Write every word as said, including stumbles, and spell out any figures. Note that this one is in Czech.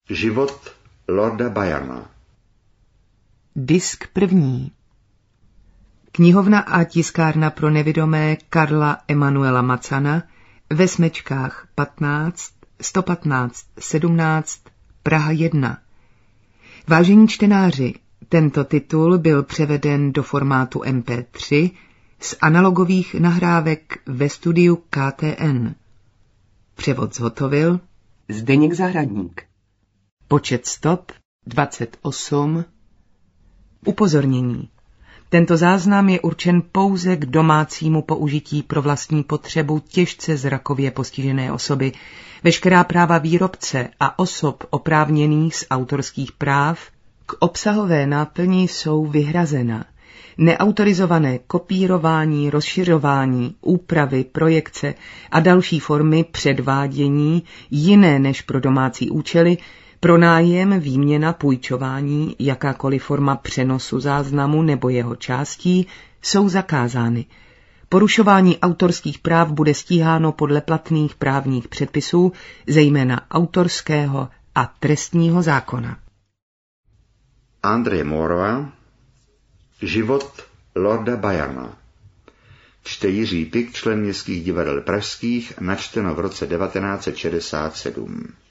Život lorda Byrona. Disk první. Knihovna a tiskárna pro nevidomé Karla Emanuela Macana ve Smečkách patnáct, sto patnáct, sedmnáct, Praha jedna. Vážení čtenáři, tento titul byl převeden do formátu em pé tři z analogových nahrávek ve studiu K T N. Převod zhotovil Zdeněk Zahradník. Počet stop dvacet osm. Upozornění. Tento záznam je určen pouze k domácímu použití pro vlastní potřebu těžce zrakově postižené osoby. Veškerá práva výrobce a osob oprávněných z autorských práv k obsahové náplni jsou vyhrazena. Neautorizované kopírování, rozšiřování, úpravy, projekce a další formy předvádění jiné než pro domácí účely, pronájem, výměna, půjčování, jakákoliv forma přenosu záznamu nebo jeho částí jsou zakázány. Porušování autorských práv bude stíháno podle platných právních předpisů, zejména autorského a trestního zákona. Andrej Morva. Život lorda Byrona. Čte Jiří Pik, člen Městských divadel pražských, načteno v roce devatenáct set šedesát sedm.